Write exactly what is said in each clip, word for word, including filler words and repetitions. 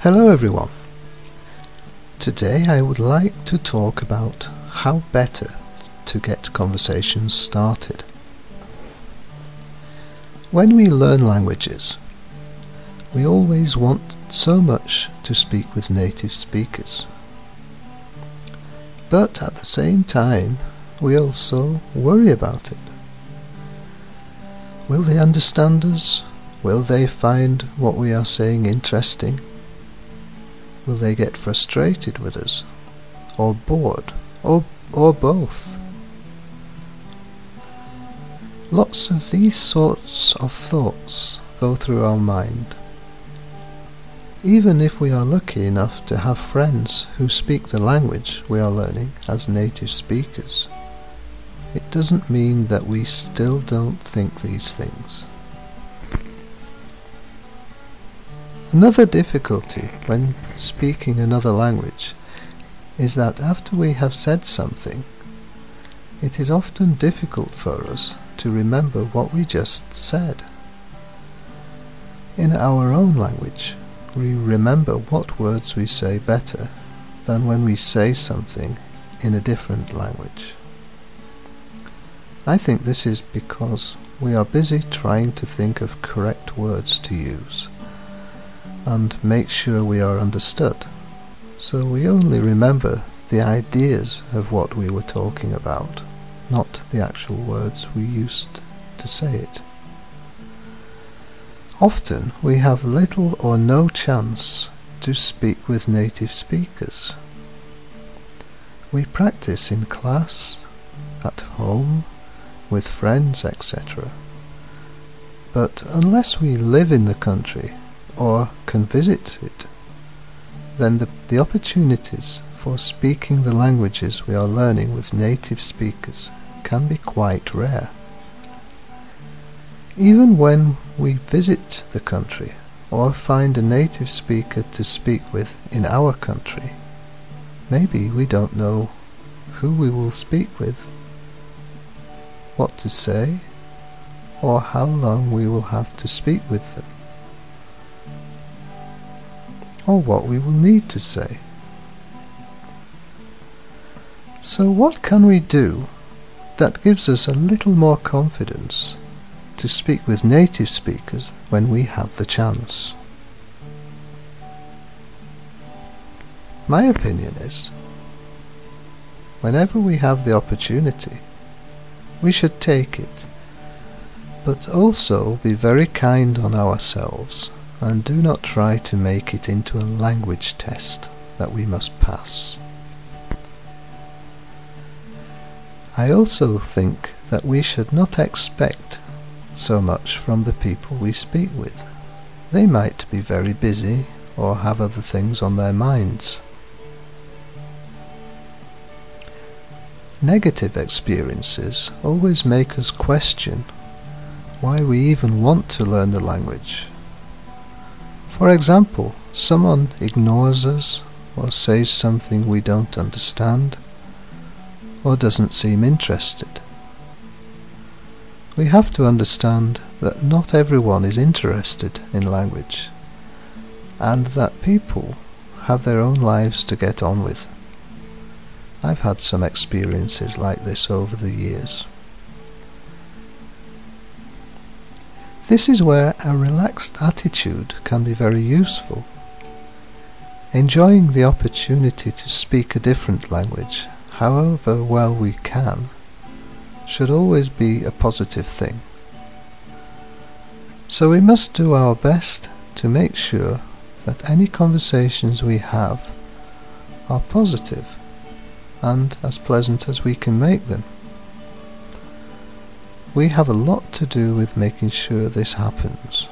Hello everyone. Today I would like to talk about how better to get conversations started. When we learn languages, we always want so much to speak with native speakers. But at the same time, we also worry about it. Will they understand us? Will they find what we are saying interesting? Will they get frustrated with us, or bored, or, or both? Lots of these sorts of thoughts go through our mind. Even if we are lucky enough to have friends who speak the language we are learning as native speakers, it doesn't mean that we still don't think these things. Another difficulty when speaking another language is that after we have said something, it is often difficult for us to remember what we just said. In our own language, we remember what words we say better than when we say something in a different language. I think this is because we are busy trying to think of correct words to use and make sure we are understood, so we only remember the ideas of what we were talking about, not the actual words we used to say it. Often we have little or no chance to speak with native speakers. We practice in class, at home, with friends, et cetera. But unless we live in the country or can visit it, then the, the opportunities for speaking the languages we are learning with native speakers can be quite rare. Even when we visit the country or find a native speaker to speak with in our country, maybe we don't know who we will speak with, what to say, or how long we will have to speak with them, or what we will need to say. So what can we do that gives us a little more confidence to speak with native speakers when we have the chance? My opinion is, whenever we have the opportunity, we should take it, but also be very kind on ourselves and do not try to make it into a language test that we must pass. I also think that we should not expect so much from the people we speak with. They might be very busy or have other things on their minds. Negative experiences always make us question why we even want to learn the language. For example, someone ignores us or says something we don't understand or doesn't seem interested. We have to understand that not everyone is interested in language and that people have their own lives to get on with. I've had some experiences like this over the years. This is where a relaxed attitude can be very useful. Enjoying the opportunity to speak a different language, however well we can, should always be a positive thing. So we must do our best to make sure that any conversations we have are positive and as pleasant as we can make them. We have a lot to do with making sure this happens.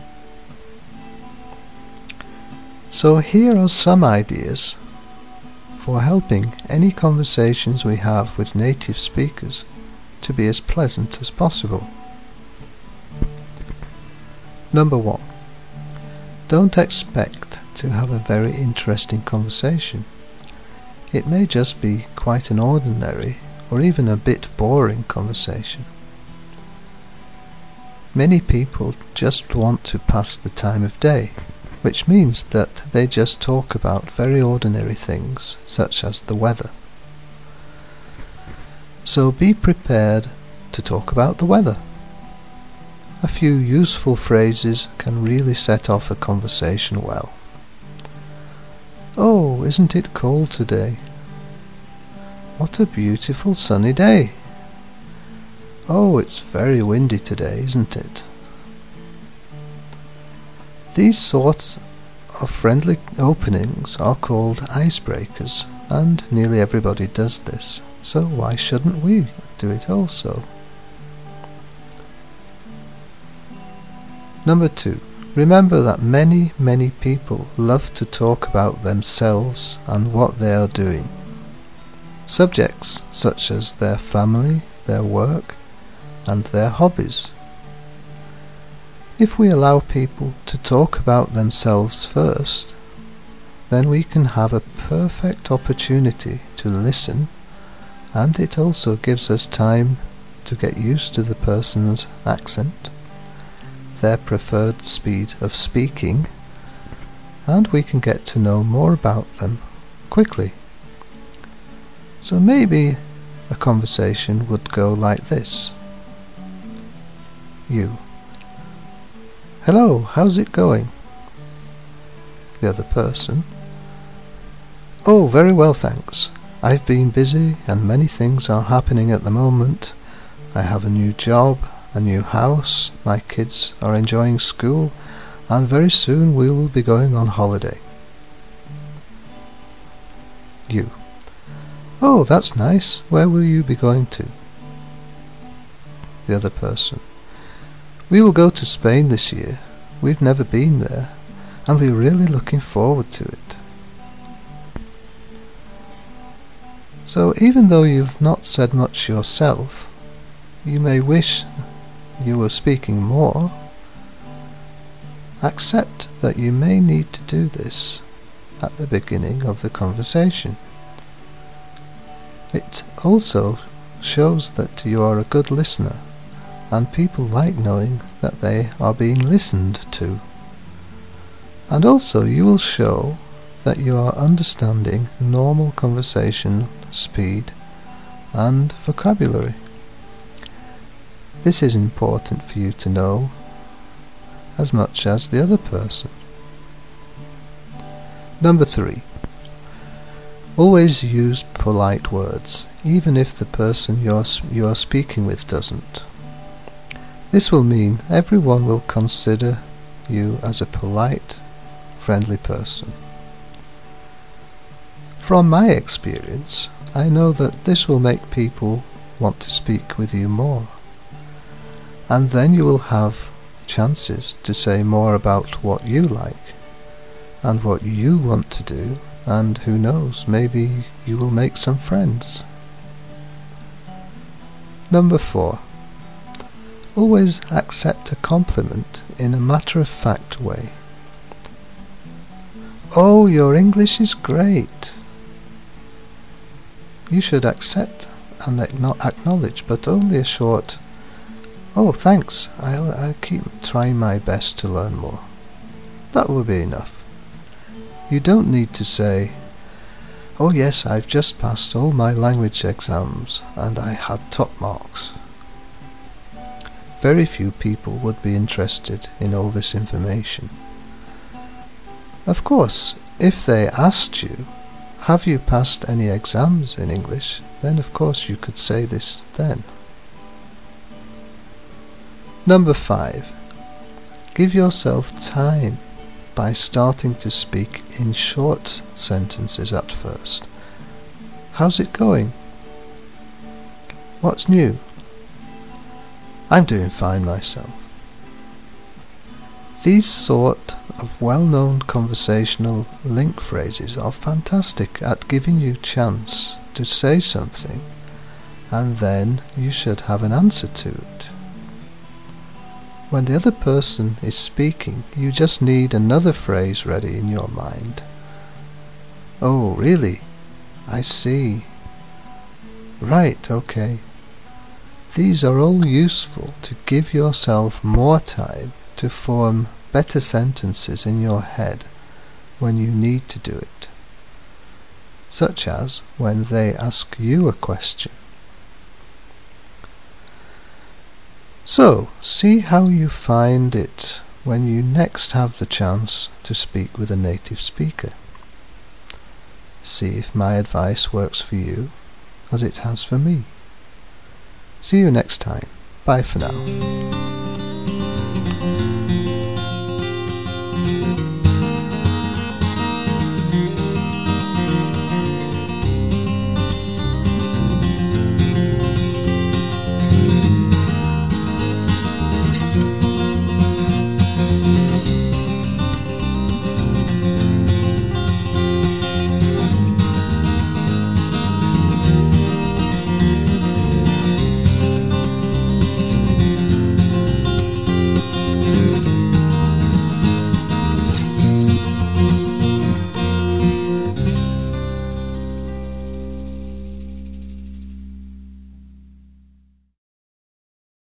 So here are some ideas for helping any conversations we have with native speakers to be as pleasant as possible. Number one, don't expect to have a very interesting conversation. It may just be quite an ordinary or even a bit boring conversation. Many people just want to pass the time of day, which means that they just talk about very ordinary things, such as the weather. So be prepared to talk about the weather. A few useful phrases can really set off a conversation well. Oh, isn't it cold today? What a beautiful sunny day. Oh, it's very windy today, isn't it? These sorts of friendly openings are called icebreakers, and nearly everybody does this, so why shouldn't we do it also? Number two. Remember that many, many people love to talk about themselves and what they are doing. Subjects such as their family, their work, and their hobbies. If we allow people to talk about themselves first, then we can have a perfect opportunity to listen, and it also gives us time to get used to the person's accent, their preferred speed of speaking, and we can get to know more about them quickly. So maybe a conversation would go like this. You. Hello, how's it going? The other person. Oh, very well, thanks. I've been busy and many things are happening at the moment. I have a new job, a new house, my kids are enjoying school, and very soon we will be going on holiday. You. Oh, that's nice. Where will you be going to? The other person. We will go to Spain this year. We've never been there, and we're really looking forward to it. So even though you've not said much yourself, you may wish you were speaking more. Accept that you may need to do this at the beginning of the conversation. It also shows that you are a good listener, and people like knowing that they are being listened to. And also you will show that you are understanding normal conversation speed and vocabulary. This is important for you to know as much as the other person. Number three. Always use polite words, even if the person you're, you're speaking with doesn't. This will mean everyone will consider you as a polite, friendly person. From my experience, I know that this will make people want to speak with you more. And then you will have chances to say more about what you like and what you want to do, and who knows, maybe you will make some friends. Number four. Always accept a compliment in a matter-of-fact way. Oh, your English is great. You should accept and acknowledge, but only a short, oh, thanks, I'll, I'll keep trying my best to learn more. That will be enough. You don't need to say, oh yes, I've just passed all my language exams and I had top marks. Very few people would be interested in all this information. Of course, if they asked you, have you passed any exams in English, then of course you could say this then. Number five. Give yourself time by starting to speak in short sentences at first. How's it going? What's new? I'm doing fine myself. These sort of well-known conversational link phrases are fantastic at giving you chance to say something, and then you should have an answer to it. When the other person is speaking, you just need another phrase ready in your mind. Oh, really? I see. Right, okay. These are all useful to give yourself more time to form better sentences in your head when you need to do it, such as when they ask you a question. So, see how you find it when you next have the chance to speak with a native speaker. See if my advice works for you as it has for me. See you next time. Bye for now.